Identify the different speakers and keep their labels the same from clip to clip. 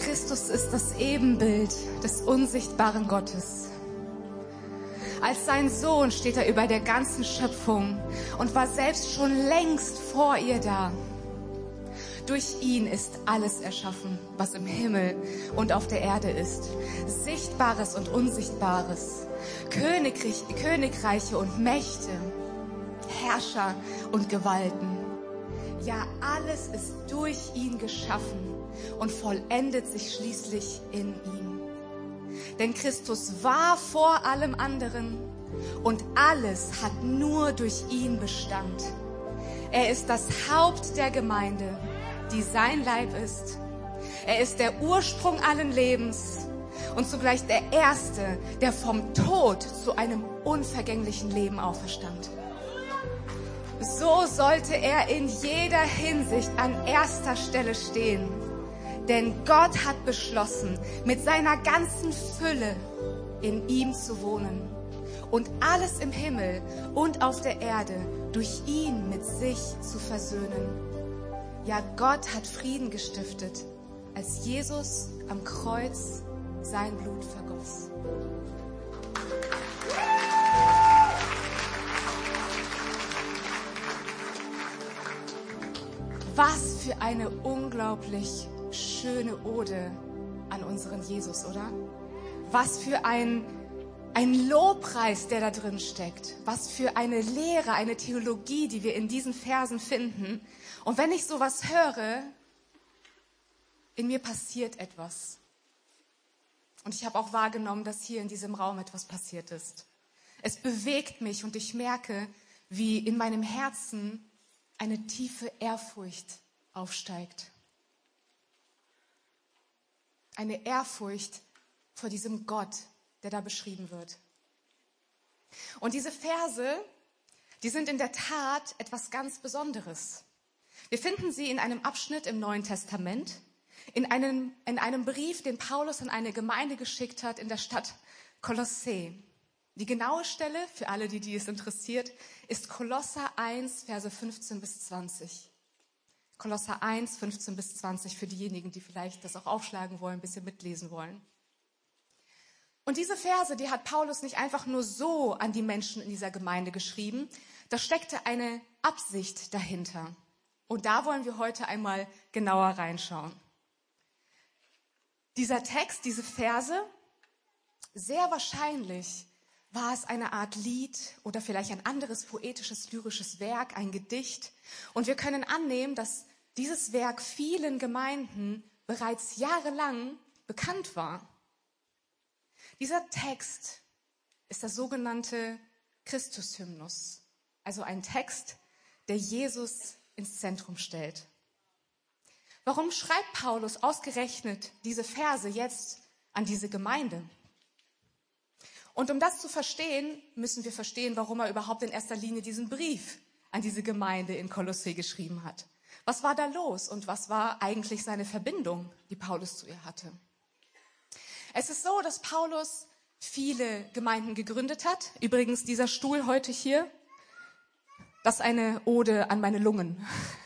Speaker 1: Christus ist das Ebenbild des unsichtbaren Gottes. Als sein Sohn steht er über der ganzen Schöpfung und war selbst schon längst vor ihr da. Durch ihn ist alles erschaffen, was im Himmel und auf der Erde ist. Sichtbares und Unsichtbares, Königreiche und Mächte, Herrscher und Gewalten. Ja, alles ist durch ihn geschaffen und vollendet sich schließlich in ihm. Denn Christus war vor allem anderen und alles hat nur durch ihn Bestand. Er ist das Haupt der Gemeinde, die sein Leib ist. Er ist der Ursprung allen Lebens und zugleich der Erste, der vom Tod zu einem unvergänglichen Leben auferstand. So sollte er in jeder Hinsicht an erster Stelle stehen. Denn Gott hat beschlossen, mit seiner ganzen Fülle in ihm zu wohnen und alles im Himmel und auf der Erde durch ihn mit sich zu versöhnen. Ja, Gott hat Frieden gestiftet, als Jesus am Kreuz sein Blut vergoss. Was für eine unglaublich schöne Ode an unseren Jesus, oder? Was für ein Lobpreis, der da drin steckt. Was für eine Lehre, eine Theologie, die wir in diesen Versen finden. Und wenn ich sowas höre, in mir passiert etwas. Und ich habe auch wahrgenommen, dass hier in diesem Raum etwas passiert ist. Es bewegt mich und ich merke, wie in meinem Herzen eine tiefe Ehrfurcht aufsteigt. Eine Ehrfurcht vor diesem Gott, der da beschrieben wird. Und diese Verse, die sind in der Tat etwas ganz Besonderes. Wir finden sie in einem Abschnitt im Neuen Testament, in einem Brief, den Paulus an eine Gemeinde geschickt hat in der Stadt Kolossä. Die genaue Stelle, für alle, die es interessiert, ist Kolosser 1, Verse 15 bis 20. Kolosser 1, 15 bis 20 für diejenigen, die vielleicht das auch aufschlagen wollen, ein bisschen mitlesen wollen. Und diese Verse, die hat Paulus nicht einfach nur so an die Menschen in dieser Gemeinde geschrieben. Da steckte eine Absicht dahinter. Und da wollen wir heute einmal genauer reinschauen. Dieser Text, diese Verse, sehr wahrscheinlich war es eine Art Lied oder vielleicht ein anderes poetisches, lyrisches Werk, ein Gedicht. Und wir können annehmen, dass dieses Werk vielen Gemeinden bereits jahrelang bekannt war. Dieser Text ist der sogenannte Christushymnus, also ein Text, der Jesus ins Zentrum stellt. Warum schreibt Paulus ausgerechnet diese Verse jetzt an diese Gemeinde? Und um das zu verstehen, müssen wir verstehen, warum er überhaupt in erster Linie diesen Brief an diese Gemeinde in Kolossä geschrieben hat. Was war da los und was war eigentlich seine Verbindung, die Paulus zu ihr hatte? Es ist so, dass Paulus viele Gemeinden gegründet hat. Übrigens, dieser Stuhl heute hier, das ist eine Ode an meine Lungen.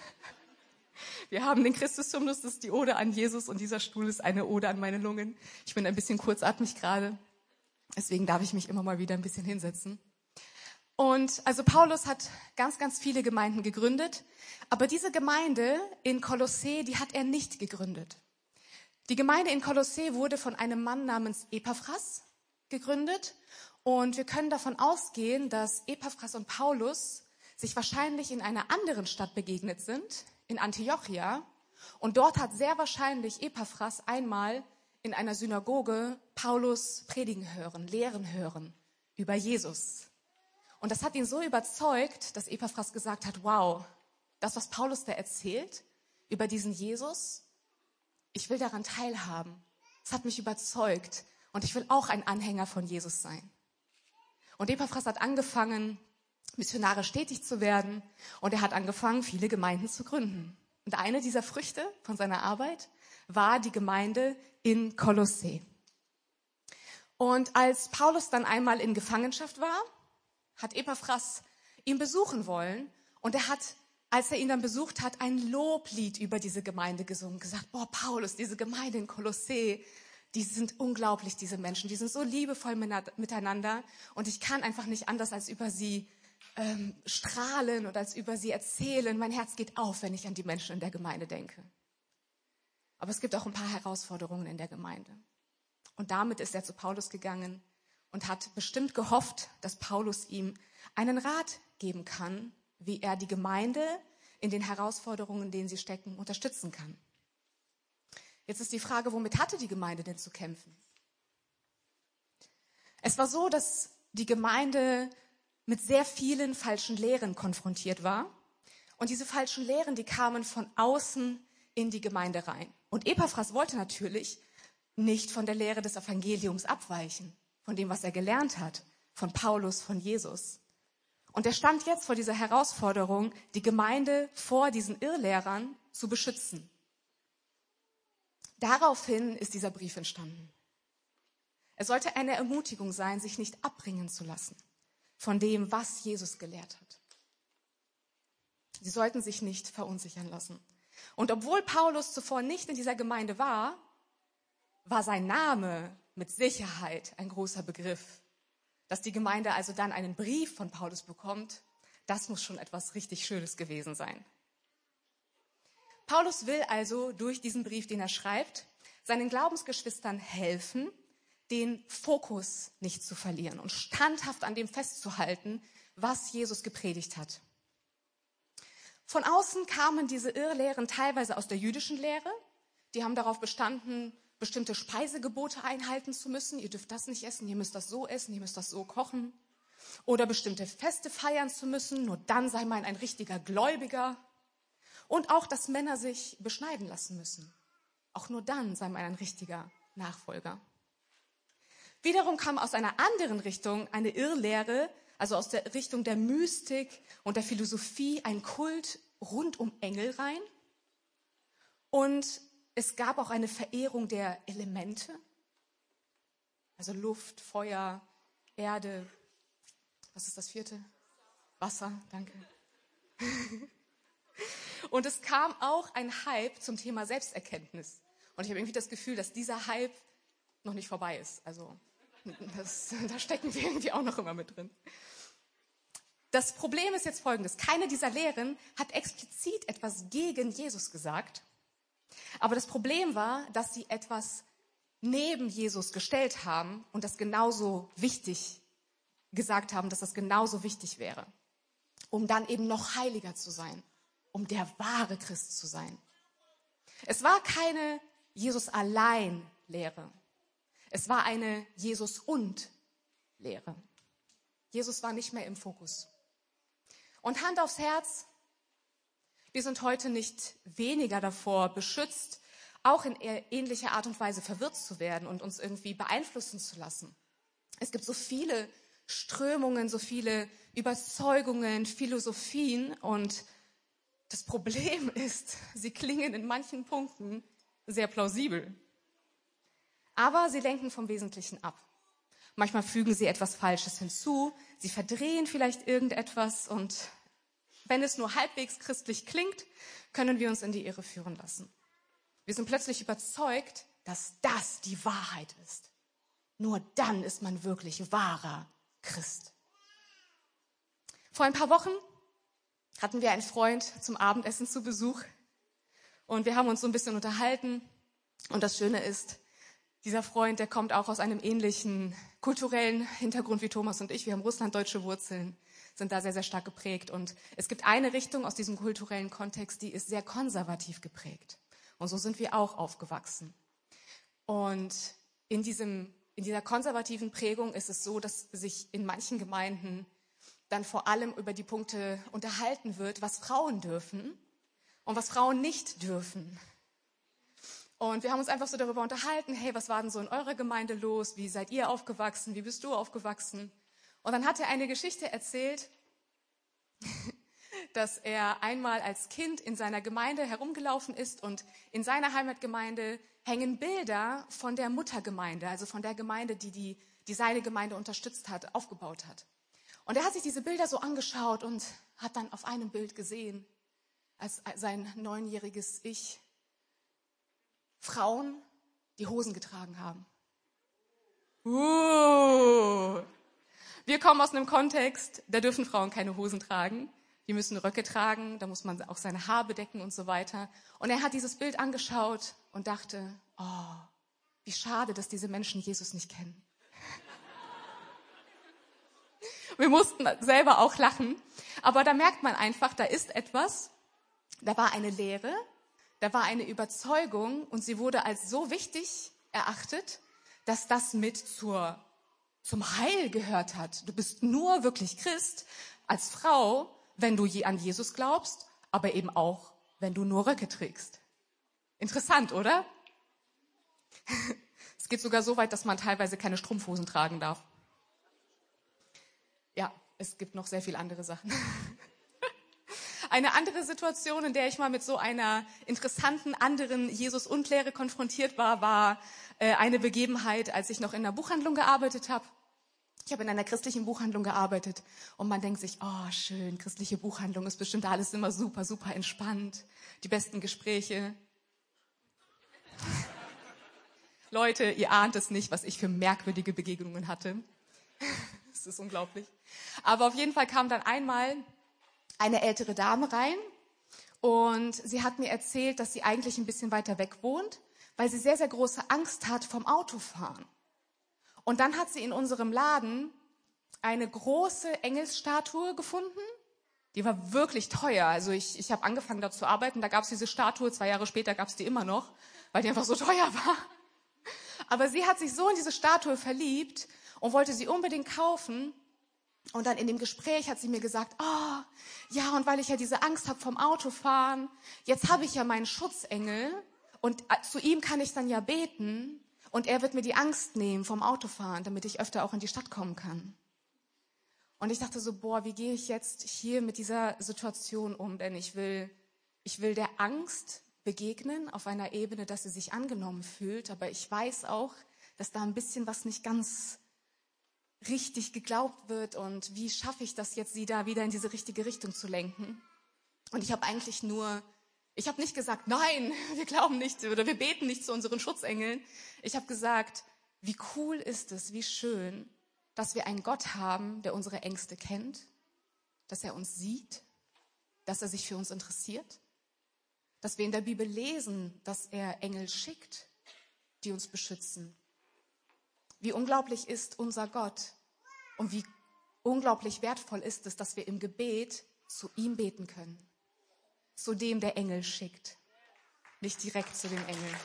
Speaker 1: Wir haben den Christushymnus, das ist die Ode an Jesus und dieser Stuhl ist eine Ode an meine Lungen. Ich bin ein bisschen kurzatmig gerade, deswegen darf ich mich immer mal wieder ein bisschen hinsetzen. Und also Paulus hat ganz, ganz viele Gemeinden gegründet, aber diese Gemeinde in Kolossä, die hat er nicht gegründet. Die Gemeinde in Kolossä wurde von einem Mann namens Epaphras gegründet und wir können davon ausgehen, dass Epaphras und Paulus sich wahrscheinlich in einer anderen Stadt begegnet sind, in Antiochia. Und dort hat sehr wahrscheinlich Epaphras einmal in einer Synagoge Paulus predigen hören, lehren hören über Jesus. Und das hat ihn so überzeugt, dass Epaphras gesagt hat, wow, das, was Paulus da erzählt über diesen Jesus, ich will daran teilhaben. Es hat mich überzeugt und ich will auch ein Anhänger von Jesus sein. Und Epaphras hat angefangen, missionarisch tätig zu werden und er hat angefangen, viele Gemeinden zu gründen. Und eine dieser Früchte von seiner Arbeit war die Gemeinde in Kolossä. Und als Paulus dann einmal in Gefangenschaft war, hat Epaphras ihn besuchen wollen und er hat als er ihn dann besucht hat, ein Loblied über diese Gemeinde gesungen, gesagt, boah, Paulus, diese Gemeinde in Kolossee, die sind unglaublich, diese Menschen, die sind so liebevoll miteinander und ich kann einfach nicht anders als über sie strahlen und als über sie erzählen. Mein Herz geht auf, wenn ich an die Menschen in der Gemeinde denke. Aber es gibt auch ein paar Herausforderungen in der Gemeinde. Und damit ist er zu Paulus gegangen und hat bestimmt gehofft, dass Paulus ihm einen Rat geben kann, wie er die Gemeinde in den Herausforderungen, in denen sie stecken, unterstützen kann. Jetzt ist die Frage, womit hatte die Gemeinde denn zu kämpfen? Es war so, dass die Gemeinde mit sehr vielen falschen Lehren konfrontiert war. Und diese falschen Lehren, die kamen von außen in die Gemeinde rein. Und Epaphras wollte natürlich nicht von der Lehre des Evangeliums abweichen, von dem, was er gelernt hat, von Paulus, von Jesus. Und er stand jetzt vor dieser Herausforderung, die Gemeinde vor diesen Irrlehrern zu beschützen. Daraufhin ist dieser Brief entstanden. Es sollte eine Ermutigung sein, sich nicht abbringen zu lassen von dem, was Jesus gelehrt hat. Sie sollten sich nicht verunsichern lassen. Und obwohl Paulus zuvor nicht in dieser Gemeinde war, war sein Name mit Sicherheit ein großer Begriff. Dass die Gemeinde also dann einen Brief von Paulus bekommt, das muss schon etwas richtig Schönes gewesen sein. Paulus will also durch diesen Brief, den er schreibt, seinen Glaubensgeschwistern helfen, den Fokus nicht zu verlieren und standhaft an dem festzuhalten, was Jesus gepredigt hat. Von außen kamen diese Irrlehren teilweise aus der jüdischen Lehre. Die haben darauf bestanden, bestimmte Speisegebote einhalten zu müssen. Ihr dürft das nicht essen, ihr müsst das so essen, ihr müsst das so kochen. Oder bestimmte Feste feiern zu müssen, nur dann sei man ein richtiger Gläubiger. Und auch, dass Männer sich beschneiden lassen müssen. Auch nur dann sei man ein richtiger Nachfolger. Wiederum kam aus einer anderen Richtung eine Irrlehre, also aus der Richtung der Mystik und der Philosophie, ein Kult rund um Engel rein. Und es gab auch eine Verehrung der Elemente, also Luft, Feuer, Erde, was ist das vierte? Wasser, danke. Und es kam auch ein Hype zum Thema Selbsterkenntnis. Und ich habe irgendwie das Gefühl, dass dieser Hype noch nicht vorbei ist. Also da stecken wir irgendwie auch noch immer mit drin. Das Problem ist jetzt folgendes. Keine dieser Lehren hat explizit etwas gegen Jesus gesagt. Aber das Problem war, dass sie etwas neben Jesus gestellt haben und das genauso wichtig gesagt haben, dass das genauso wichtig wäre, um dann eben noch heiliger zu sein, um der wahre Christ zu sein. Es war keine Jesus allein Lehre. Es war eine Jesus und Lehre. Jesus war nicht mehr im Fokus. Und Hand aufs Herz, wir sind heute nicht weniger davor beschützt, auch in ähnlicher Art und Weise verwirrt zu werden und uns irgendwie beeinflussen zu lassen. Es gibt so viele Strömungen, so viele Überzeugungen, Philosophien und das Problem ist, sie klingen in manchen Punkten sehr plausibel. Aber sie lenken vom Wesentlichen ab. Manchmal fügen sie etwas Falsches hinzu, sie verdrehen vielleicht irgendetwas und wenn es nur halbwegs christlich klingt, können wir uns in die Irre führen lassen. Wir sind plötzlich überzeugt, dass das die Wahrheit ist. Nur dann ist man wirklich wahrer Christ. Vor ein paar Wochen hatten wir einen Freund zum Abendessen zu Besuch und wir haben uns so ein bisschen unterhalten. Und das Schöne ist, dieser Freund, der kommt auch aus einem ähnlichen kulturellen Hintergrund wie Thomas und ich. Wir haben russlanddeutsche Wurzeln, sind da sehr, sehr stark geprägt. Und es gibt eine Richtung aus diesem kulturellen Kontext, die ist sehr konservativ geprägt. Und so sind wir auch aufgewachsen. Und in dieser konservativen Prägung ist es so, dass sich in manchen Gemeinden dann vor allem über die Punkte unterhalten wird, was Frauen dürfen und was Frauen nicht dürfen. Und wir haben uns einfach so darüber unterhalten, hey, was war denn so in eurer Gemeinde los? Wie seid ihr aufgewachsen? Wie bist du aufgewachsen? Und dann hat er eine Geschichte erzählt, dass er einmal als Kind in seiner Gemeinde herumgelaufen ist und in seiner Heimatgemeinde hängen Bilder von der Muttergemeinde, also von der Gemeinde, die seine Gemeinde unterstützt hat, aufgebaut hat. Und er hat sich diese Bilder so angeschaut und hat dann auf einem Bild gesehen, als sein 9-jähriges Ich, Frauen, die Hosen getragen haben. Wir kommen aus einem Kontext, da dürfen Frauen keine Hosen tragen. Die müssen Röcke tragen, da muss man auch seine Haare bedecken und so weiter. Und er hat dieses Bild angeschaut und dachte, oh, wie schade, dass diese Menschen Jesus nicht kennen. Wir mussten selber auch lachen. Aber da merkt man einfach, da ist etwas, da war eine Lehre, da war eine Überzeugung und sie wurde als so wichtig erachtet, dass das mit zum Heil gehört hat. Du bist nur wirklich Christ als Frau, wenn du an Jesus glaubst, aber eben auch, wenn du nur Röcke trägst. Interessant, oder? Es geht sogar so weit, dass man teilweise keine Strumpfhosen tragen darf. Ja, es gibt noch sehr viele andere Sachen. Eine andere Situation, in der ich mal mit so einer interessanten anderen Jesus-und-Lehre konfrontiert war eine Begebenheit, als ich noch in einer Buchhandlung gearbeitet habe. Ich habe in einer christlichen Buchhandlung gearbeitet und man denkt sich, oh schön, christliche Buchhandlung ist bestimmt alles immer super, super entspannt, die besten Gespräche. Leute, ihr ahnt es nicht, was ich für merkwürdige Begegnungen hatte. Das ist unglaublich. Aber auf jeden Fall kam dann einmal eine ältere Dame rein und sie hat mir erzählt, dass sie eigentlich ein bisschen weiter weg wohnt, weil sie sehr, sehr große Angst hat vom Autofahren. Und dann hat sie in unserem Laden eine große Engelsstatue gefunden. Die war wirklich teuer. Also ich habe angefangen, da zu arbeiten. Da gab es diese Statue. 2 Jahre später gab es die immer noch, weil die einfach so teuer war. Aber sie hat sich so in diese Statue verliebt und wollte sie unbedingt kaufen. Und dann in dem Gespräch hat sie mir gesagt, oh, ja, und weil ich ja diese Angst habe vom Autofahren, jetzt habe ich ja meinen Schutzengel und zu ihm kann ich dann ja beten. Und er wird mir die Angst nehmen vom Autofahren, damit ich öfter auch in die Stadt kommen kann. Und ich dachte so, boah, wie gehe ich jetzt hier mit dieser Situation um? Denn ich will der Angst begegnen auf einer Ebene, dass sie sich angenommen fühlt. Aber ich weiß auch, dass da ein bisschen was nicht ganz richtig geglaubt wird. Und wie schaffe ich das jetzt, sie da wieder in diese richtige Richtung zu lenken? Und ich habe nicht gesagt, nein, wir glauben nicht oder wir beten nicht zu unseren Schutzengeln. Ich habe gesagt, wie cool ist es, wie schön, dass wir einen Gott haben, der unsere Ängste kennt, dass er uns sieht, dass er sich für uns interessiert, dass wir in der Bibel lesen, dass er Engel schickt, die uns beschützen. Wie unglaublich ist unser Gott und wie unglaublich wertvoll ist es, dass wir im Gebet zu ihm beten können. Zu dem der Engel schickt, nicht direkt zu dem Engel.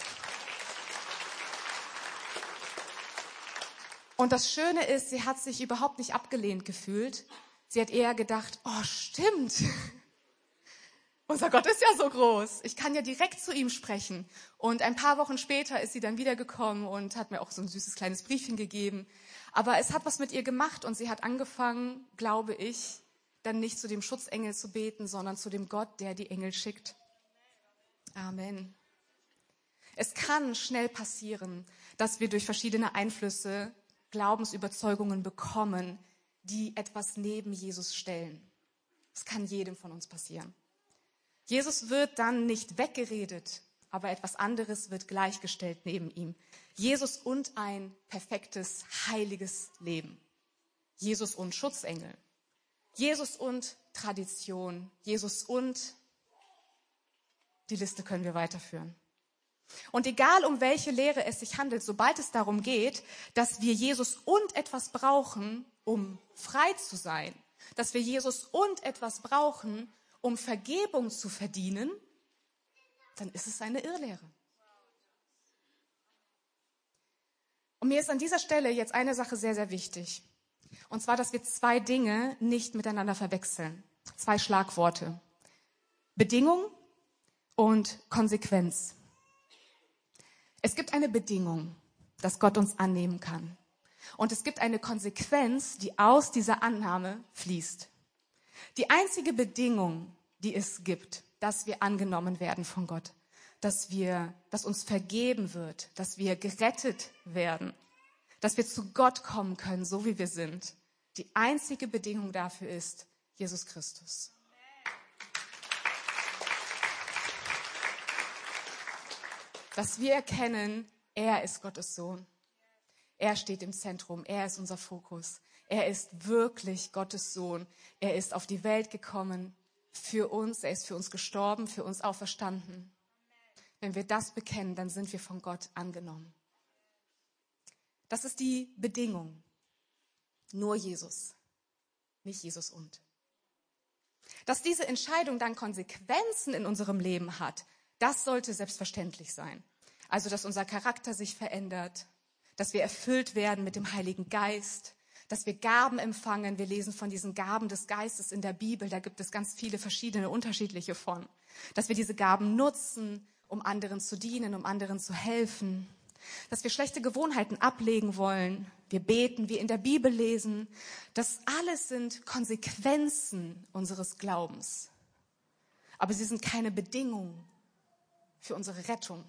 Speaker 1: Und das Schöne ist, sie hat sich überhaupt nicht abgelehnt gefühlt. Sie hat eher gedacht, oh stimmt, unser Gott ist ja so groß. Ich kann ja direkt zu ihm sprechen. Und ein paar Wochen später ist sie dann wiedergekommen und hat mir auch so ein süßes kleines Briefchen gegeben. Aber es hat was mit ihr gemacht und sie hat angefangen, glaube ich, dann nicht zu dem Schutzengel zu beten, sondern zu dem Gott, der die Engel schickt. Amen. Es kann schnell passieren, dass wir durch verschiedene Einflüsse Glaubensüberzeugungen bekommen, die etwas neben Jesus stellen. Das kann jedem von uns passieren. Jesus wird dann nicht weggeredet, aber etwas anderes wird gleichgestellt neben ihm. Jesus und ein perfektes, heiliges Leben. Jesus und Schutzengel. Jesus und Tradition, Jesus und die Liste können wir weiterführen. Und egal, um welche Lehre es sich handelt, sobald es darum geht, dass wir Jesus und etwas brauchen, um frei zu sein, dass wir Jesus und etwas brauchen, um Vergebung zu verdienen, dann ist es eine Irrlehre. Und mir ist an dieser Stelle jetzt eine Sache sehr, sehr wichtig. Und zwar, dass wir 2 Dinge nicht miteinander verwechseln. 2 Schlagworte. Bedingung und Konsequenz. Es gibt eine Bedingung, dass Gott uns annehmen kann. Und es gibt eine Konsequenz, die aus dieser Annahme fließt. Die einzige Bedingung, die es gibt, dass wir angenommen werden von Gott, dass uns vergeben wird, dass wir gerettet werden, dass wir zu Gott kommen können, so wie wir sind. Die einzige Bedingung dafür ist Jesus Christus. dass wir erkennen, er ist Gottes Sohn. Er steht im Zentrum, er ist unser Fokus. Er ist wirklich Gottes Sohn. Er ist auf die Welt gekommen für uns, er ist für uns gestorben, für uns auferstanden. Wenn wir das bekennen, dann sind wir von Gott angenommen. Das ist die Bedingung. Nur Jesus, nicht Jesus und. Dass diese Entscheidung dann Konsequenzen in unserem Leben hat, das sollte selbstverständlich sein. Also, dass unser Charakter sich verändert, dass wir erfüllt werden mit dem Heiligen Geist, dass wir Gaben empfangen. Wir lesen von diesen Gaben des Geistes in der Bibel. Da gibt es ganz viele verschiedene, unterschiedliche von. Dass wir diese Gaben nutzen, um anderen zu dienen, um anderen zu helfen. Dass wir schlechte Gewohnheiten ablegen wollen. Wir beten, wir in der Bibel lesen. Das alles sind Konsequenzen unseres Glaubens. Aber sie sind keine Bedingung für unsere Rettung.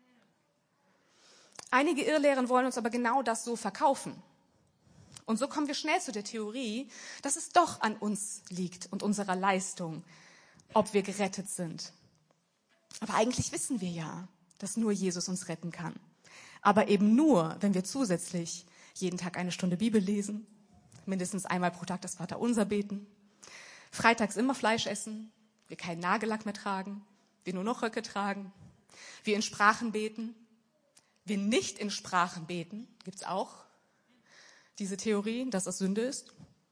Speaker 1: Einige Irrlehren wollen uns aber genau das so verkaufen. Und so kommen wir schnell zu der Theorie, dass es doch an uns liegt und unserer Leistung, ob wir gerettet sind. Aber eigentlich wissen wir ja, dass nur Jesus uns retten kann. Aber eben nur, wenn wir zusätzlich jeden Tag eine Stunde Bibel lesen, mindestens einmal pro Tag das Vaterunser beten, freitags immer Fleisch essen, wir keinen Nagellack mehr tragen, wir nur noch Röcke tragen, wir in Sprachen beten, wir nicht in Sprachen beten, gibt's auch diese Theorie, dass das Sünde ist.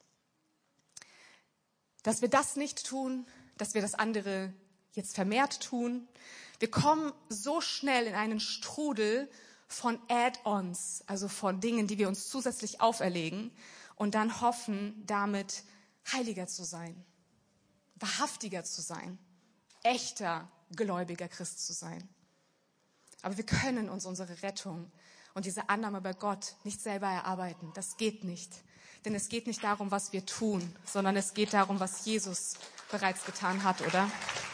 Speaker 1: Dass wir das nicht tun, dass wir das andere jetzt vermehrt tun. Wir kommen so schnell in einen Strudel von Add-ons, also von Dingen, die wir uns zusätzlich auferlegen und dann hoffen, damit heiliger zu sein, wahrhaftiger zu sein, echter gläubiger Christ zu sein. Aber wir können uns unsere Rettung und diese Annahme bei Gott nicht selber erarbeiten. Das geht nicht. Denn es geht nicht darum, was wir tun, sondern es geht darum, was Jesus bereits getan hat, oder?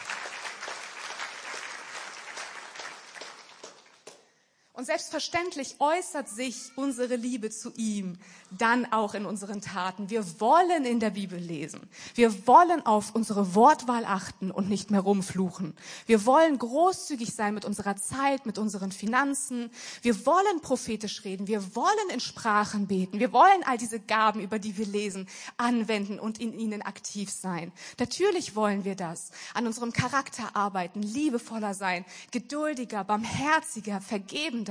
Speaker 1: Und selbstverständlich äußert sich unsere Liebe zu ihm dann auch in unseren Taten. Wir wollen in der Bibel lesen. Wir wollen auf unsere Wortwahl achten und nicht mehr rumfluchen. Wir wollen großzügig sein mit unserer Zeit, mit unseren Finanzen. Wir wollen prophetisch reden. Wir wollen in Sprachen beten. Wir wollen all diese Gaben, über die wir lesen, anwenden und in ihnen aktiv sein. Natürlich wollen wir das. An unserem Charakter arbeiten, liebevoller sein, geduldiger, barmherziger, vergebender.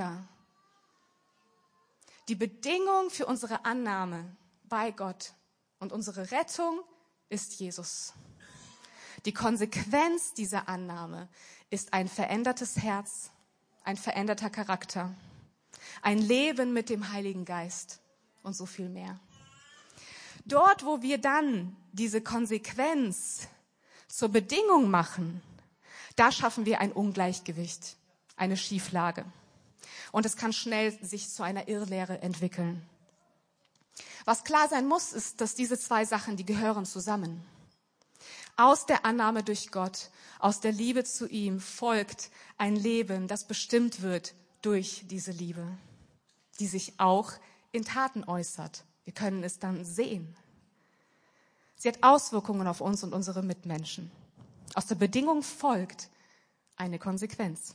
Speaker 1: Die Bedingung für unsere Annahme bei Gott und unsere Rettung ist Jesus. Die Konsequenz dieser Annahme ist ein verändertes Herz, ein veränderter Charakter, ein Leben mit dem Heiligen Geist und so viel mehr. Dort, wo wir dann diese Konsequenz zur Bedingung machen, da schaffen wir ein Ungleichgewicht, eine Schieflage. Und es kann schnell sich zu einer Irrlehre entwickeln. Was klar sein muss, ist, dass diese zwei Sachen, die gehören zusammen. Aus der Annahme durch Gott, aus der Liebe zu ihm folgt ein Leben, das bestimmt wird durch diese Liebe, die sich auch in Taten äußert. Wir können es dann sehen. Sie hat Auswirkungen auf uns und unsere Mitmenschen. Aus der Bedingung folgt eine Konsequenz.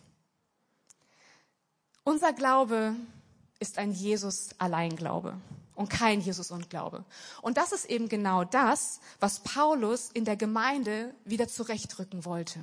Speaker 1: Unser Glaube ist ein Jesus-Allein-Glaube und kein Jesus-und-Glaube. Und das ist eben genau das, was Paulus in der Gemeinde wieder zurechtrücken wollte.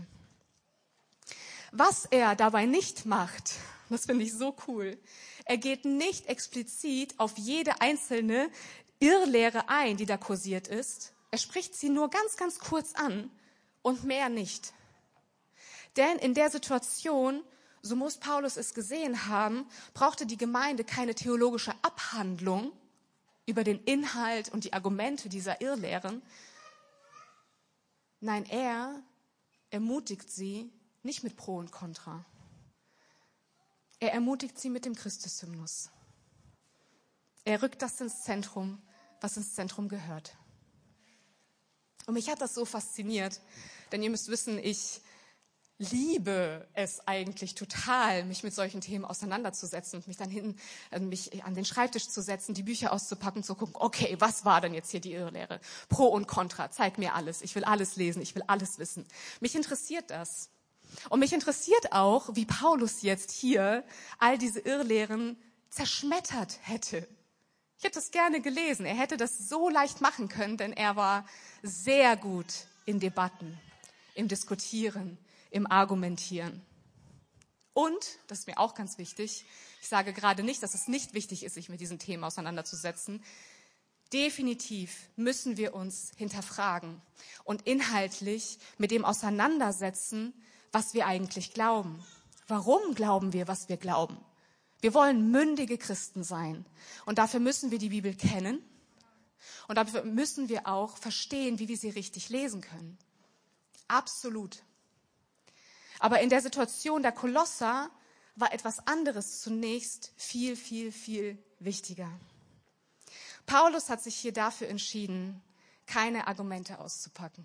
Speaker 1: Was er dabei nicht macht, das finde ich so cool, er geht nicht explizit auf jede einzelne Irrlehre ein, die da kursiert ist. Er spricht sie nur ganz, ganz kurz an und mehr nicht. Denn in der Situation, so muss Paulus es gesehen haben, brauchte die Gemeinde keine theologische Abhandlung über den Inhalt und die Argumente dieser Irrlehren. Nein, er ermutigt sie nicht mit Pro und Contra. Er ermutigt sie mit dem Christushymnus. Er rückt das ins Zentrum, was ins Zentrum gehört. Und mich hat das so fasziniert, denn ihr müsst wissen, ich liebe es eigentlich total, mich mit solchen Themen auseinanderzusetzen und mich dann mich an den Schreibtisch zu setzen, die Bücher auszupacken, zu gucken, okay, was war denn jetzt hier die Irrlehre? Pro und Contra, zeig mir alles. Ich will alles lesen, ich will alles wissen. Mich interessiert das. Und mich interessiert auch, wie Paulus jetzt hier all diese Irrlehren zerschmettert hätte. Ich hätte es gerne gelesen. Er hätte das so leicht machen können, denn er war sehr gut in Debatten, im Diskutieren, im Argumentieren. Und, das ist mir auch ganz wichtig, ich sage gerade nicht, dass es nicht wichtig ist, sich mit diesem Thema auseinanderzusetzen. Definitiv müssen wir uns hinterfragen und inhaltlich mit dem auseinandersetzen, was wir eigentlich glauben. Warum glauben wir, was wir glauben? Wir wollen mündige Christen sein und dafür müssen wir die Bibel kennen und dafür müssen wir auch verstehen, wie wir sie richtig lesen können. Absolut. Aber in der Situation der Kolosser war etwas anderes zunächst viel, viel, viel wichtiger. Paulus hat sich hier dafür entschieden, keine Argumente auszupacken.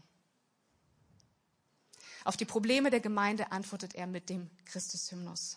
Speaker 1: Auf die Probleme der Gemeinde antwortet er mit dem Christushymnus.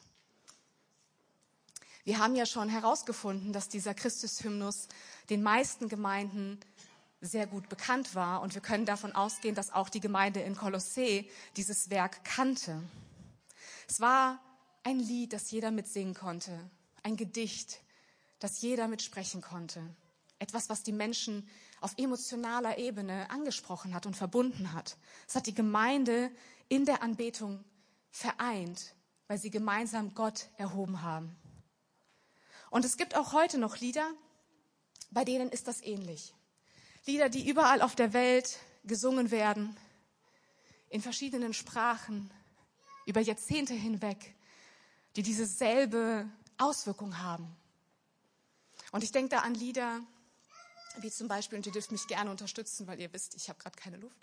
Speaker 1: Wir haben ja schon herausgefunden, dass dieser Christushymnus den meisten Gemeinden sehr gut bekannt war. Und wir können davon ausgehen, dass auch die Gemeinde in Kolossä dieses Werk kannte. Es war ein Lied, das jeder mitsingen konnte. Ein Gedicht, das jeder mitsprechen konnte. Etwas, was die Menschen auf emotionaler Ebene angesprochen hat und verbunden hat. Es hat die Gemeinde in der Anbetung vereint, weil sie gemeinsam Gott erhoben haben. Und es gibt auch heute noch Lieder, bei denen ist das ähnlich. Lieder, die überall auf der Welt gesungen werden, in verschiedenen Sprachen, über Jahrzehnte hinweg, die dieselbe Auswirkung haben. Und ich denke da an Lieder, wie zum Beispiel, und ihr dürft mich gerne unterstützen, weil ihr wisst, ich habe gerade keine Luft.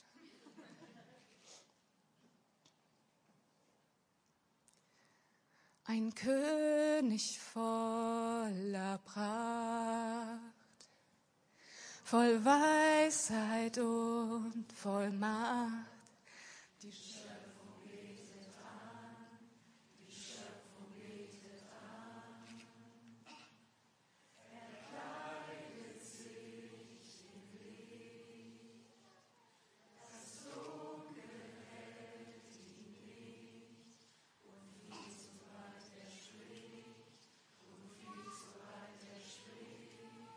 Speaker 1: Ein König voller Pracht, voll Weisheit und voll Macht. Die Schöpfung betet an, die Schöpfung betet an. Er kleidet sich in Licht, das Dunkel hält ihn nicht und viel zu weit er spricht, und viel zu weit er spricht.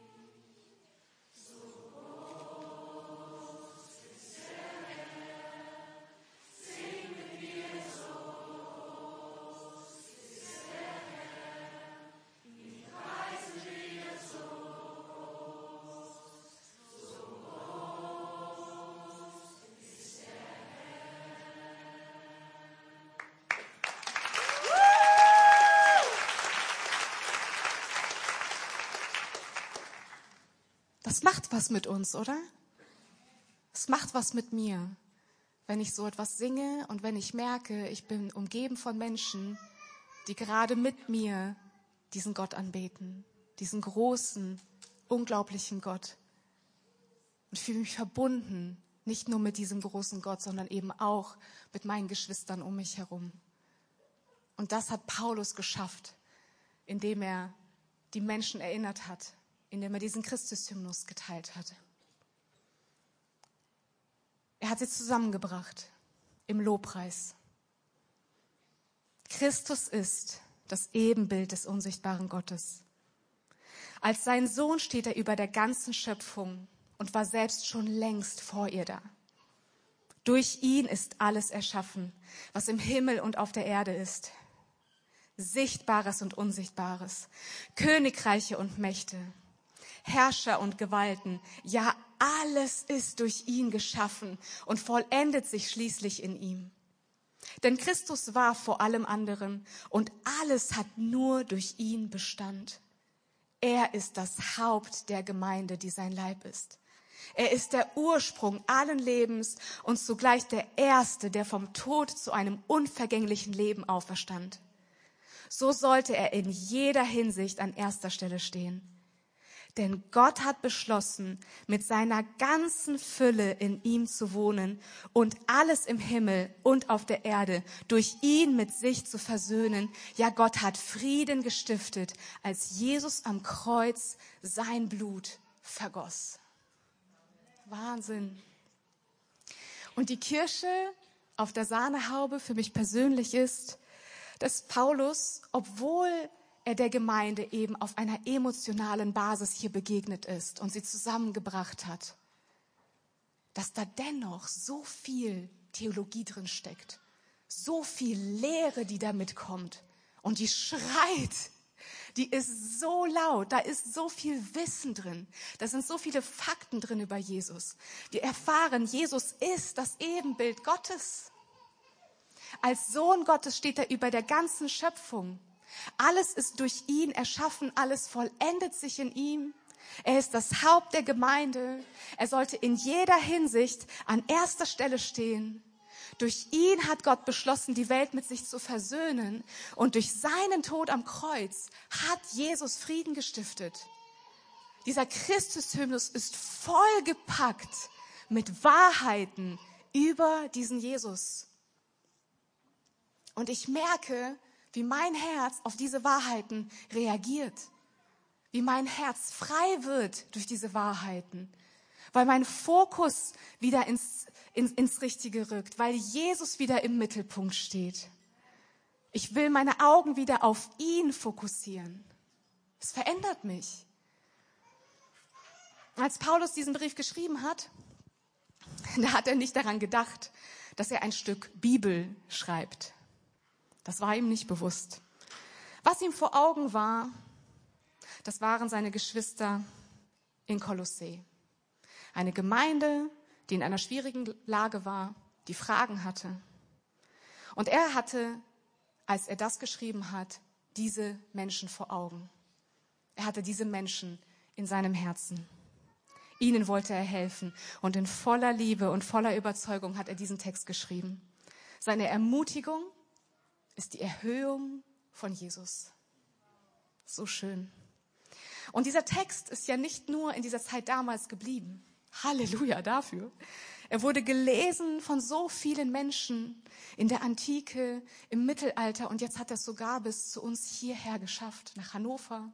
Speaker 1: Das macht was mit uns, oder? Es macht was mit mir, wenn ich so etwas singe und wenn ich merke, ich bin umgeben von Menschen, die gerade mit mir diesen Gott anbeten, diesen großen, unglaublichen Gott. Und ich fühle mich verbunden, nicht nur mit diesem großen Gott, sondern eben auch mit meinen Geschwistern um mich herum. Und das hat Paulus geschafft, indem er die Menschen erinnert hat, indem er diesen Christushymnus geteilt hat. Er hat sie zusammengebracht im Lobpreis. Christus ist das Ebenbild des unsichtbaren Gottes. Als sein Sohn steht er über der ganzen Schöpfung und war selbst schon längst vor ihr da. Durch ihn ist alles erschaffen, was im Himmel und auf der Erde ist. Sichtbares und Unsichtbares, Königreiche und Mächte, Herrscher und Gewalten, ja, alles ist durch ihn geschaffen und vollendet sich schließlich in ihm. Denn Christus war vor allem anderen und alles hat nur durch ihn Bestand. Er ist das Haupt der Gemeinde, die sein Leib ist. Er ist der Ursprung allen Lebens und zugleich der Erste, der vom Tod zu einem unvergänglichen Leben auferstand. So sollte er in jeder Hinsicht an erster Stelle stehen. Denn Gott hat beschlossen, mit seiner ganzen Fülle in ihm zu wohnen und alles im Himmel und auf der Erde durch ihn mit sich zu versöhnen. Ja, Gott hat Frieden gestiftet, als Jesus am Kreuz sein Blut vergoss. Wahnsinn. Und die Kirche auf der Sahnehaube für mich persönlich ist, dass Paulus, obwohl er der Gemeinde eben auf einer emotionalen Basis hier begegnet ist und sie zusammengebracht hat, dass da dennoch so viel Theologie drin steckt, so viel Lehre, die da mitkommt und die schreit, die ist so laut, da ist so viel Wissen drin, da sind so viele Fakten drin über Jesus. Wir erfahren, Jesus ist das Ebenbild Gottes. Als Sohn Gottes steht er über der ganzen Schöpfung. Alles ist durch ihn erschaffen, alles vollendet sich in ihm. Er ist das Haupt der Gemeinde. Er sollte in jeder Hinsicht an erster Stelle stehen. Durch ihn hat Gott beschlossen, die Welt mit sich zu versöhnen. Und durch seinen Tod am Kreuz hat Jesus Frieden gestiftet. Dieser Christushymnus ist vollgepackt mit Wahrheiten über diesen Jesus. Und ich merke, wie mein Herz auf diese Wahrheiten reagiert. Wie mein Herz frei wird durch diese Wahrheiten. Weil mein Fokus wieder ins Richtige rückt. Weil Jesus wieder im Mittelpunkt steht. Ich will meine Augen wieder auf ihn fokussieren. Es verändert mich. Als Paulus diesen Brief geschrieben hat, da hat er nicht daran gedacht, dass er ein Stück Bibel schreibt. Das war ihm nicht bewusst. Was ihm vor Augen war, das waren seine Geschwister in Kolossee. Eine Gemeinde, die in einer schwierigen Lage war, die Fragen hatte. Und er hatte, als er das geschrieben hat, diese Menschen vor Augen. Er hatte diese Menschen in seinem Herzen. Ihnen wollte er helfen. Und in voller Liebe und voller Überzeugung hat er diesen Text geschrieben. Seine Ermutigung ist die Erhöhung von Jesus. So schön. Und dieser Text ist ja nicht nur in dieser Zeit damals geblieben. Halleluja dafür. Er wurde gelesen von so vielen Menschen in der Antike, im Mittelalter und jetzt hat er es sogar bis zu uns hierher geschafft, nach Hannover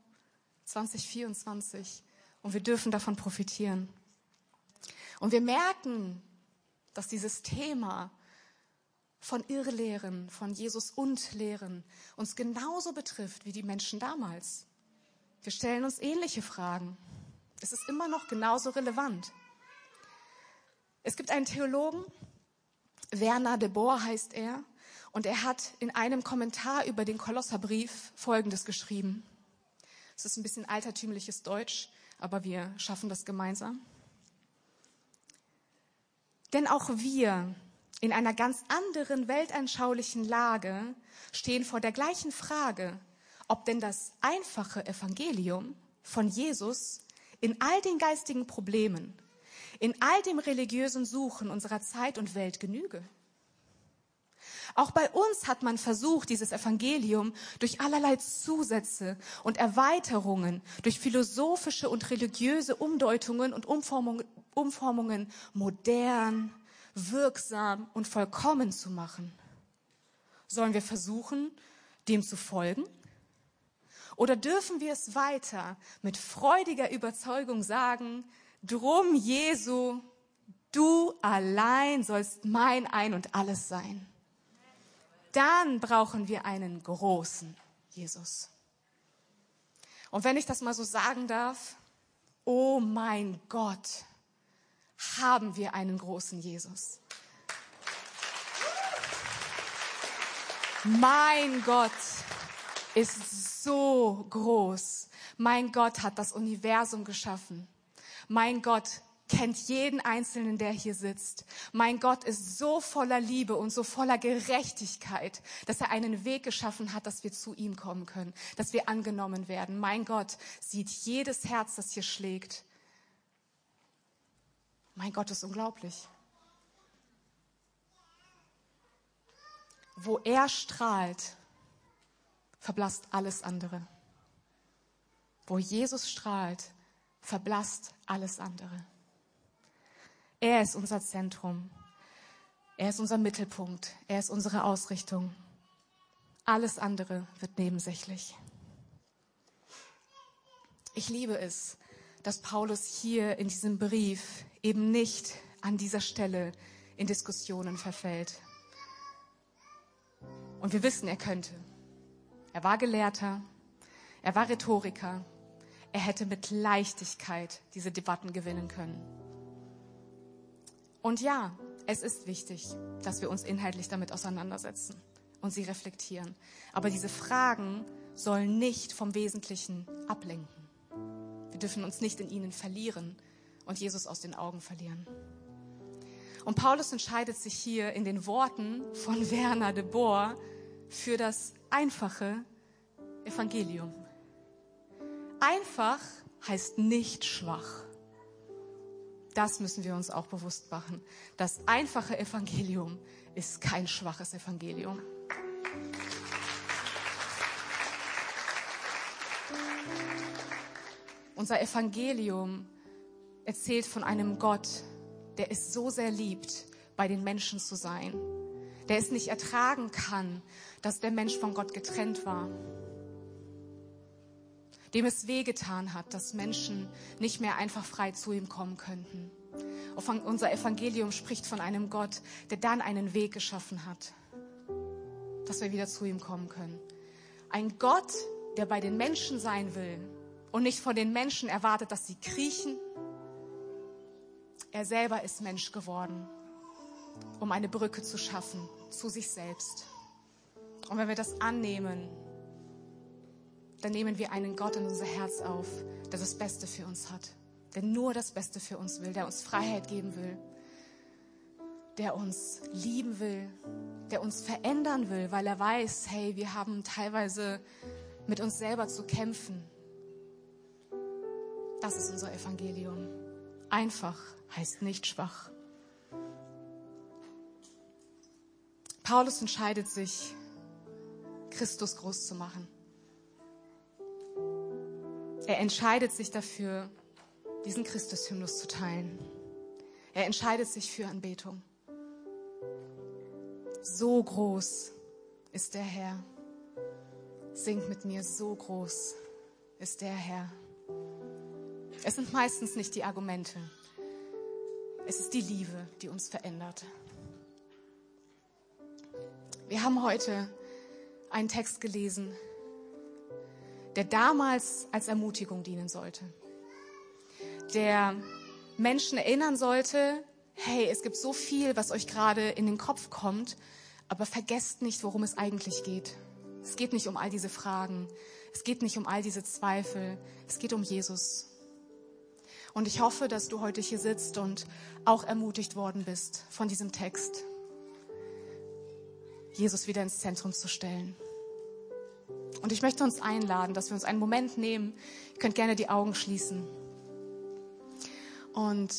Speaker 1: 2024. Und wir dürfen davon profitieren. Und wir merken, dass dieses Thema von Irrlehren, von Jesus und Lehren uns genauso betrifft wie die Menschen damals. Wir stellen uns ähnliche Fragen. Es ist immer noch genauso relevant. Es gibt einen Theologen, Werner de Boer heißt er, und er hat in einem Kommentar über den Kolosserbrief Folgendes geschrieben. Es ist ein bisschen altertümliches Deutsch, aber wir schaffen das gemeinsam. Denn auch wir in einer ganz anderen weltanschaulichen Lage stehen vor der gleichen Frage, ob denn das einfache Evangelium von Jesus in all den geistigen Problemen, in all dem religiösen Suchen unserer Zeit und Welt genüge. Auch bei uns hat man versucht, dieses Evangelium durch allerlei Zusätze und Erweiterungen, durch philosophische und religiöse Umdeutungen und Umformungen modern, wirksam und vollkommen zu machen. Sollen wir versuchen, dem zu folgen? Oder dürfen wir es weiter mit freudiger Überzeugung sagen, drum Jesu, du allein sollst mein Ein und Alles sein. Dann brauchen wir einen großen Jesus. Und wenn ich das mal so sagen darf, oh mein Gott, haben wir einen großen Jesus. Mein Gott ist so groß. Mein Gott hat das Universum geschaffen. Mein Gott kennt jeden Einzelnen, der hier sitzt. Mein Gott ist so voller Liebe und so voller Gerechtigkeit, dass er einen Weg geschaffen hat, dass wir zu ihm kommen können, dass wir angenommen werden. Mein Gott sieht jedes Herz, das hier schlägt. Mein Gott ist unglaublich. Wo er strahlt, verblasst alles andere. Wo Jesus strahlt, verblasst alles andere. Er ist unser Zentrum. Er ist unser Mittelpunkt. Er ist unsere Ausrichtung. Alles andere wird nebensächlich. Ich liebe es, dass Paulus hier in diesem Brief eben nicht an dieser Stelle in Diskussionen verfällt. Und wir wissen, er könnte. Er war Gelehrter, er war Rhetoriker, er hätte mit Leichtigkeit diese Debatten gewinnen können. Und ja, es ist wichtig, dass wir uns inhaltlich damit auseinandersetzen und sie reflektieren. Aber diese Fragen sollen nicht vom Wesentlichen ablenken. Wir dürfen uns nicht in ihnen verlieren und Jesus aus den Augen verlieren. Und Paulus entscheidet sich hier in den Worten von Werner de Boer für das einfache Evangelium. Einfach heißt nicht schwach. Das müssen wir uns auch bewusst machen. Das einfache Evangelium ist kein schwaches Evangelium. Unser Evangelium erzählt von einem Gott, der es so sehr liebt, bei den Menschen zu sein, der es nicht ertragen kann, dass der Mensch von Gott getrennt war, dem es wehgetan hat, dass Menschen nicht mehr einfach frei zu ihm kommen könnten. Unser Evangelium spricht von einem Gott, der dann einen Weg geschaffen hat, dass wir wieder zu ihm kommen können. Ein Gott, der bei den Menschen sein will und nicht von den Menschen erwartet, dass sie kriechen. Er selber ist Mensch geworden, um eine Brücke zu schaffen zu sich selbst. Und wenn wir das annehmen, dann nehmen wir einen Gott in unser Herz auf, der das Beste für uns hat, der nur das Beste für uns will, der uns Freiheit geben will, der uns lieben will, der uns verändern will, weil er weiß, hey, wir haben teilweise mit uns selber zu kämpfen. Das ist unser Evangelium. Einfach heißt nicht schwach. Paulus entscheidet sich, Christus groß zu machen. Er entscheidet sich dafür, diesen Christus-Hymnus zu teilen. Er entscheidet sich für Anbetung. So groß ist der Herr. Singt mit mir, so groß ist der Herr. Es sind meistens nicht die Argumente. Es ist die Liebe, die uns verändert. Wir haben heute einen Text gelesen, der damals als Ermutigung dienen sollte. Der Menschen erinnern sollte, hey, es gibt so viel, was euch gerade in den Kopf kommt, aber vergesst nicht, worum es eigentlich geht. Es geht nicht um all diese Fragen, es geht nicht um all diese Zweifel, es geht um Jesus. Und ich hoffe, dass du heute hier sitzt und auch ermutigt worden bist von diesem Text, Jesus wieder ins Zentrum zu stellen. Und ich möchte uns einladen, dass wir uns einen Moment nehmen. Ihr könnt gerne die Augen schließen. Und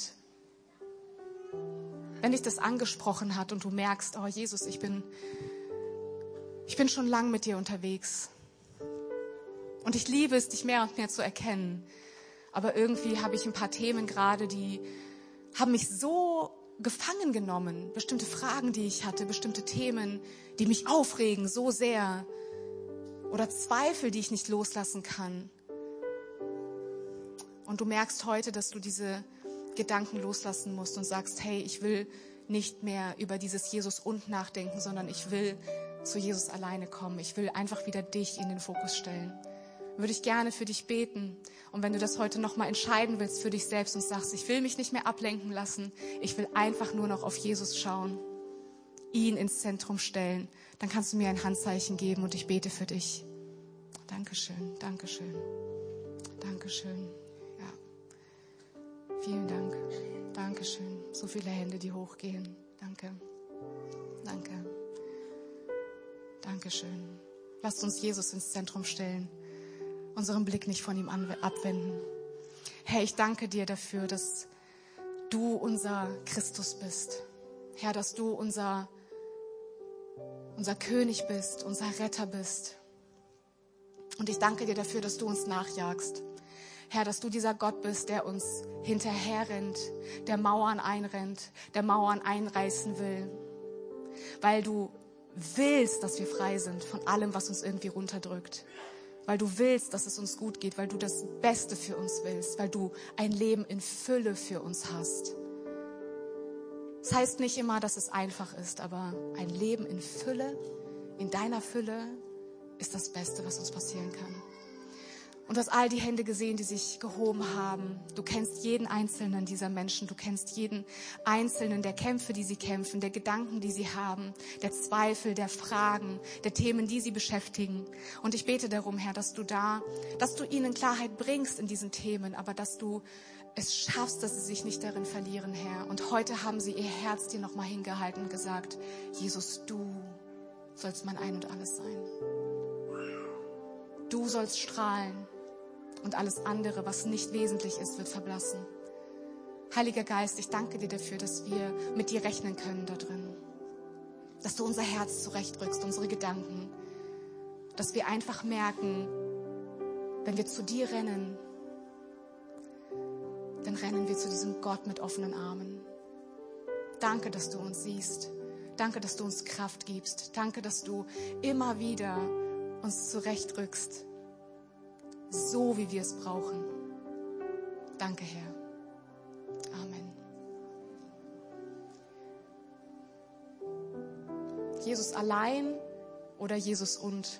Speaker 1: wenn dich das angesprochen hat und du merkst, oh Jesus, ich bin schon lang mit dir unterwegs. Und ich liebe es, dich mehr und mehr zu erkennen. Aber irgendwie habe ich ein paar Themen gerade, die haben mich so gefangen genommen. Bestimmte Fragen, die ich hatte, bestimmte Themen, die mich aufregen so sehr. Oder Zweifel, die ich nicht loslassen kann. Und du merkst heute, dass du diese Gedanken loslassen musst und sagst, hey, ich will nicht mehr über dieses Jesus und nachdenken, sondern ich will zu Jesus alleine kommen. Ich will einfach wieder dich in den Fokus stellen. Würde ich gerne für dich beten. Und wenn du das heute nochmal entscheiden willst für dich selbst und sagst, ich will mich nicht mehr ablenken lassen, ich will einfach nur noch auf Jesus schauen, ihn ins Zentrum stellen, dann kannst du mir ein Handzeichen geben und ich bete für dich. Dankeschön, Dankeschön, Dankeschön. Ja, vielen Dank. Dankeschön. So viele Hände, die hochgehen. Danke, danke, Dankeschön. Lasst uns Jesus ins Zentrum stellen, unseren Blick nicht von ihm abwenden. Herr, ich danke dir dafür, dass du unser Christus bist. Herr, dass du unser König bist, unser Retter bist. Und ich danke dir dafür, dass du uns nachjagst. Herr, dass du dieser Gott bist, der uns hinterherrennt, der Mauern einrennt, der Mauern einreißen will. Weil du willst, dass wir frei sind von allem, was uns irgendwie runterdrückt. Weil du willst, dass es uns gut geht, weil du das Beste für uns willst, weil du ein Leben in Fülle für uns hast. Das heißt nicht immer, dass es einfach ist, aber ein Leben in Fülle in deiner Fülle ist das Beste, was uns passieren kann. Und du hast all die Hände gesehen, die sich gehoben haben. Du kennst jeden einzelnen dieser Menschen. Du kennst jeden einzelnen der Kämpfe, die sie kämpfen, der Gedanken, die sie haben, der Zweifel, der Fragen, der Themen, die sie beschäftigen. Und ich bete darum, Herr, dass du ihnen Klarheit bringst in diesen Themen, aber dass du es schaffst, dass sie sich nicht darin verlieren, Herr. Und heute haben sie ihr Herz dir nochmal hingehalten und gesagt, Jesus, du sollst mein Ein und Alles sein. Du sollst strahlen. Und alles andere, was nicht wesentlich ist, wird verblassen. Heiliger Geist, ich danke dir dafür, dass wir mit dir rechnen können da drin. Dass du unser Herz zurechtrückst, unsere Gedanken. Dass wir einfach merken, wenn wir zu dir rennen, dann rennen wir zu diesem Gott mit offenen Armen. Danke, dass du uns siehst. Danke, dass du uns Kraft gibst. Danke, dass du immer wieder uns zurechtrückst. So, wie wir es brauchen. Danke, Herr. Amen. Jesus allein oder Jesus und?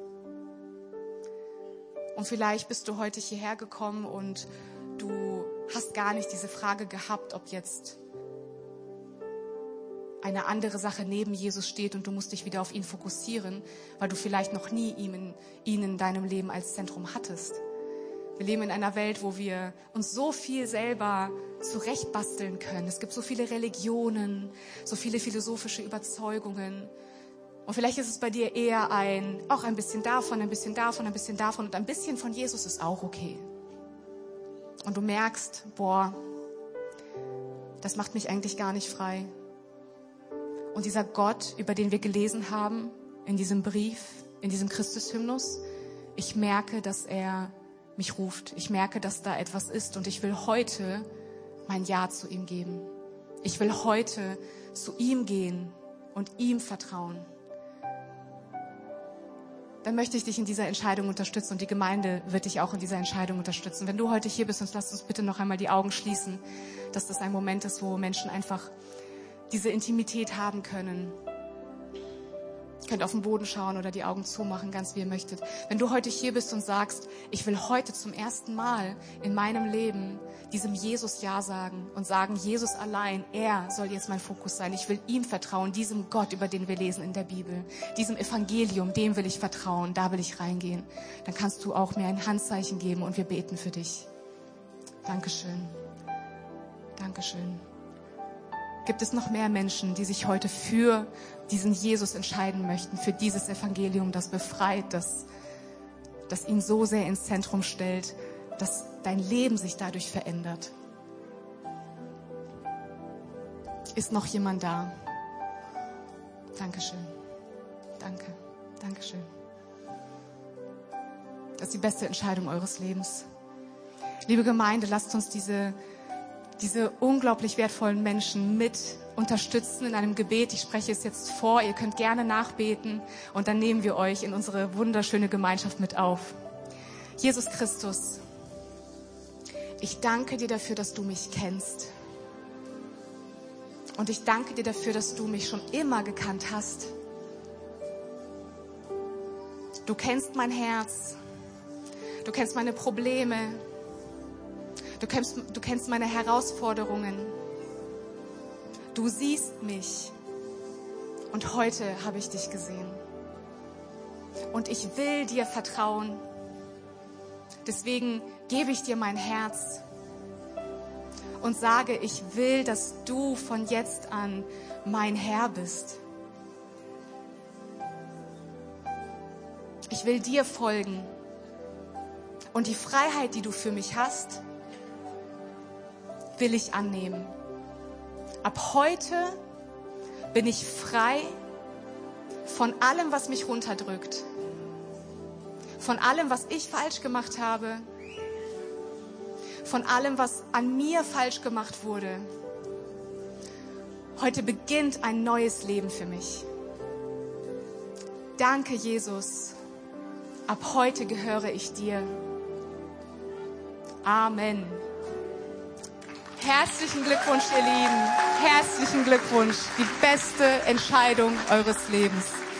Speaker 1: Und vielleicht bist du heute hierher gekommen und du hast gar nicht diese Frage gehabt, ob jetzt eine andere Sache neben Jesus steht und du musst dich wieder auf ihn fokussieren, weil du vielleicht noch nie ihn in deinem Leben als Zentrum hattest. Wir leben in einer Welt, wo wir uns so viel selber zurechtbasteln können. Es gibt so viele Religionen, so viele philosophische Überzeugungen. Und vielleicht ist es bei dir eher auch ein bisschen davon, ein bisschen davon, ein bisschen davon und ein bisschen von Jesus ist auch okay. Und du merkst, das macht mich eigentlich gar nicht frei. Und dieser Gott, über den wir gelesen haben, in diesem Brief, in diesem Christushymnus, ich merke, dass er mich ruft. Ich merke, dass da etwas ist und ich will heute mein Ja zu ihm geben. Ich will heute zu ihm gehen und ihm vertrauen. Dann möchte ich dich in dieser Entscheidung unterstützen und die Gemeinde wird dich auch in dieser Entscheidung unterstützen. Wenn du heute hier bist, und lass uns bitte noch einmal die Augen schließen, dass das ein Moment ist, wo Menschen einfach diese Intimität haben können. Ihr könnt auf den Boden schauen oder die Augen zumachen, ganz wie ihr möchtet. Wenn du heute hier bist und sagst, ich will heute zum ersten Mal in meinem Leben diesem Jesus Ja sagen und sagen, Jesus allein, er soll jetzt mein Fokus sein. Ich will ihm vertrauen, diesem Gott, über den wir lesen in der Bibel, diesem Evangelium, dem will ich vertrauen, da will ich reingehen. Dann kannst du auch mir ein Handzeichen geben und wir beten für dich. Dankeschön. Dankeschön. Gibt es noch mehr Menschen, die sich heute für diesen Jesus entscheiden möchten, für dieses Evangelium, das befreit, das ihn so sehr ins Zentrum stellt, dass dein Leben sich dadurch verändert? Ist noch jemand da? Dankeschön. Danke. Dankeschön. Das ist die beste Entscheidung eures Lebens. Liebe Gemeinde, lasst uns diese unglaublich wertvollen Menschen mit unterstützen in einem Gebet. Ich spreche es jetzt vor. Ihr könnt gerne nachbeten und dann nehmen wir euch in unsere wunderschöne Gemeinschaft mit auf. Jesus Christus, ich danke dir dafür, dass du mich kennst. Und ich danke dir dafür, dass du mich schon immer gekannt hast. Du kennst mein Herz. Du kennst meine Probleme. Du kennst meine Herausforderungen. Du siehst mich. Und heute habe ich dich gesehen. Und ich will dir vertrauen. Deswegen gebe ich dir mein Herz und sage, ich will, dass du von jetzt an mein Herr bist. Ich will dir folgen. Und die Freiheit, die du für mich hast, will ich annehmen. Ab heute bin ich frei von allem, was mich runterdrückt. Von allem, was ich falsch gemacht habe. Von allem, was an mir falsch gemacht wurde. Heute beginnt ein neues Leben für mich. Danke, Jesus. Ab heute gehöre ich dir. Amen. Herzlichen Glückwunsch, ihr Lieben. Herzlichen Glückwunsch. Die beste Entscheidung eures Lebens.